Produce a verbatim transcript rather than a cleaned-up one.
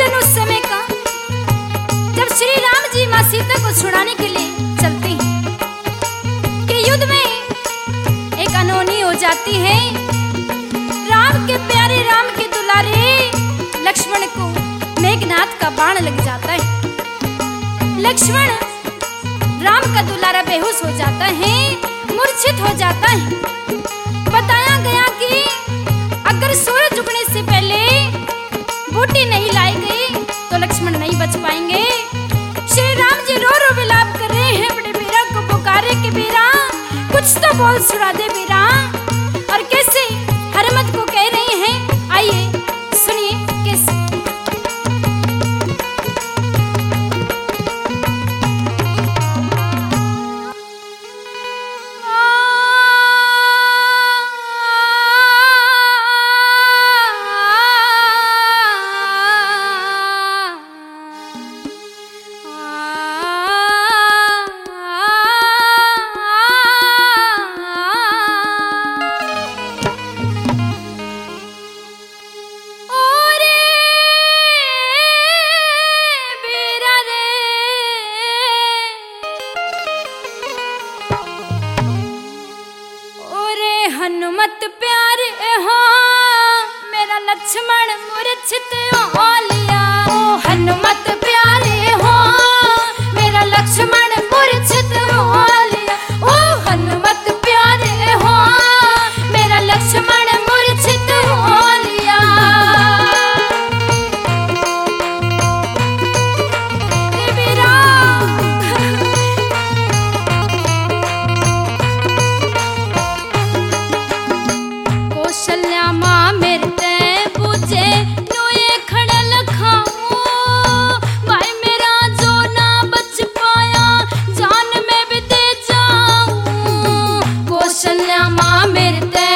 भजन उस समय का जब श्री राम जी माँ सीता को छुड़ाने के लिए चलते हैं कि युद्ध में एक अनहोनी हो जाती है। राम के प्यारे, राम के दुलारे लक्ष्मण को मेघनाथ का बाण लग जाता है। लक्ष्मण राम का दुलारा बेहोश हो जाता है, मूर्छित हो जाता है। बताया गया कि अगर सूरज उगने से पहले बूटी नहीं लाई गई तो लक्ष्मण नहीं बच पाएंगे। श्री राम जी रो रो विलाप कर रहे हैं, बड़े वीरा को पुकारे कि वीरा कुछ तो बोल सुना दे वीरा। और कैसे हरमत को कह रहे हैं, आइए सुनिए कैसे। हनुमत प्यारे हो मेरा लक्ष्मण मूर्छित हो लिया। ओ हनुमत प्यारे हो मेरा लक्ष्मण मूर्छित हो लिया। ओ हनुमत प्यारे हो मेरा लक्ष्मण मूर्छित हो लिया। वीरा कौशल्या माँ मेरे ते पूछे नोए खड़ा लखाऊं। भाई मेरा जो ना बच पाया जान में भी दे जाऊं। कौशल्या माँ मेरे ते